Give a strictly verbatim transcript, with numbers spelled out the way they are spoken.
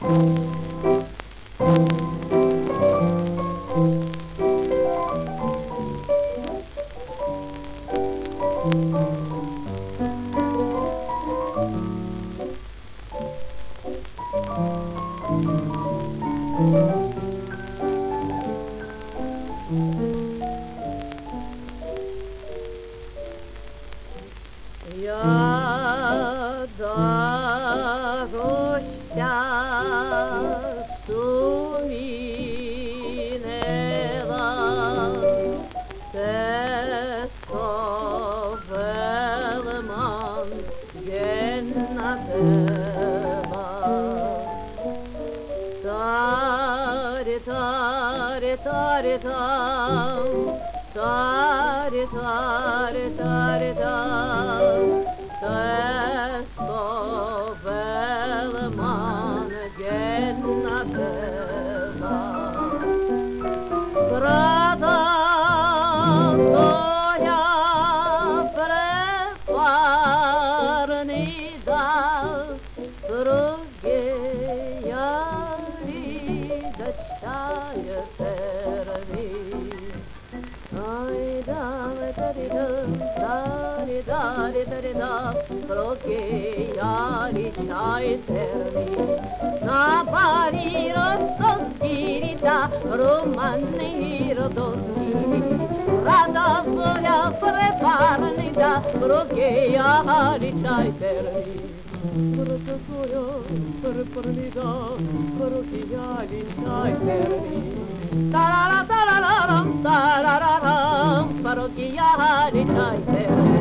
Я дорожся сумінела, те совелман геннадела. Тари, тари, тари, там, тари, тари, тари, там, Testo velman gennadela. Brada toja prefarnida, drugie jari dečaje terni. Ay dale terida, dale dale terida, drugie jari dečaje terni. Na pari rostoskirita, romani rodoskiri, rada svoja prefarnida, drugie jari dečaje terni. Brada svoja prefarnida, drugie jari dečaje terni. Tarara tarara tarara, parokia di Chai.